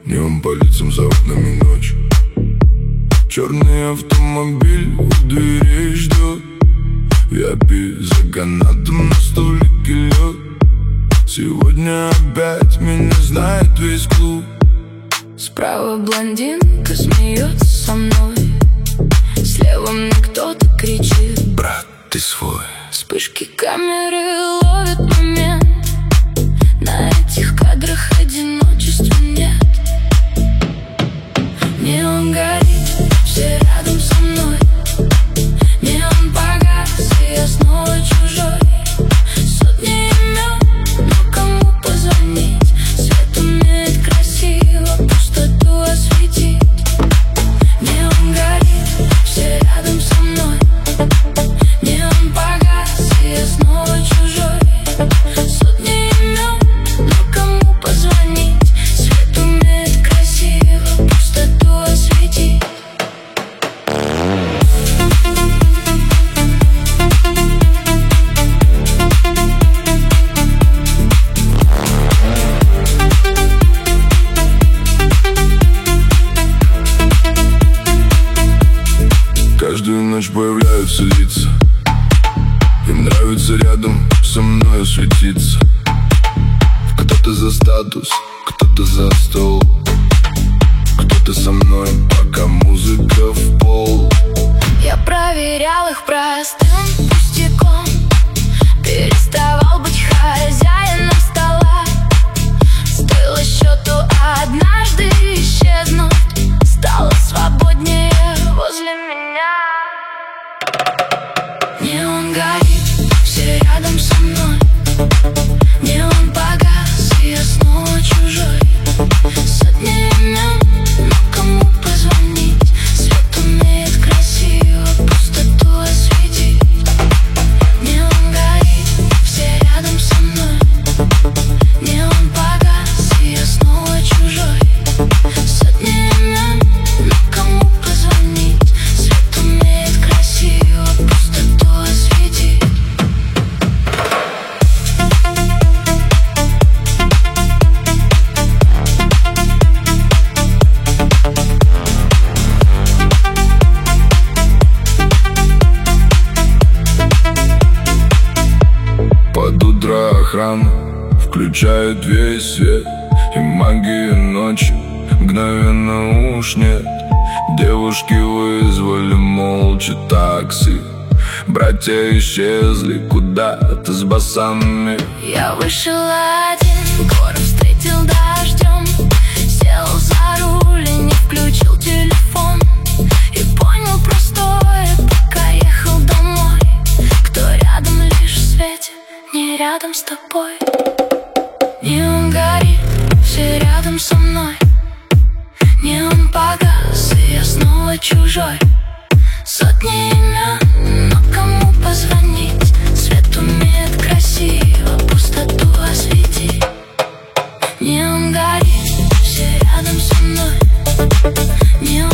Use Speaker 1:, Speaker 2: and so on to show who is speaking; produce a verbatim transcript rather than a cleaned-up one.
Speaker 1: Неон по лицам, за окнами ночь. Черный автомобиль у дверей ждет. Я пью за канатом, на столике лед. Сегодня опять меня знает весь клуб.
Speaker 2: Справа блондинка смеется со мной. Слева мне кто-то кричит:
Speaker 1: брат, ты свой.
Speaker 2: Вспышки камеры ловят момент. На этих кадрах одиночества нет. Неон горит, все рядом со мной. Неон погас, и я снова чужой. Сотни имен, но кому позвонить? Свет умеет красиво пустоту осветить. Неон горит, все рядом со мной. Неон погас, и я снова чужой. Сотни имен, но кому позвонить? Свет умеет красиво пустоту осветить.
Speaker 1: Каждую ночь появляются лица. Им нравится рядом со мной светиться. Кто-то за статус, кто-то за стол. Кто-то со мной, пока музыка в пол.
Speaker 2: Я проверял их простым пустяком. Переставал быть хозяином стола. Стоило счету однажды исчезнуть. Стало свободнее возле меня. Неон горит, все рядом со мной. Неон погас, и я снова чужой. Сотни имен, но кому позвонить? Свет умеет красиво пустоту осветить. Неон горит, все рядом со мной. Неон погас, и я снова чужой. Сотни имен, но кому позвонить? Свет умеет красиво пустоту осветить.
Speaker 1: Под утро охрана включает весь свет. И магия ночи мгновенно уж нет. Девушки вызвали молча такси. Братья исчезли куда-то с басами.
Speaker 2: Я вышел один, город встретил дождем. Сел за руль и не включил телефон. И понял простое, пока ехал домой: кто рядом лишь в свете, не рядом с тобой. Неон горит, все рядом со мной. Неон погас, и я снова чужой. Сотни имен, но кому позвонить? Свет умеет красиво пустоту осветить. Неон горит, все рядом со мной. Неон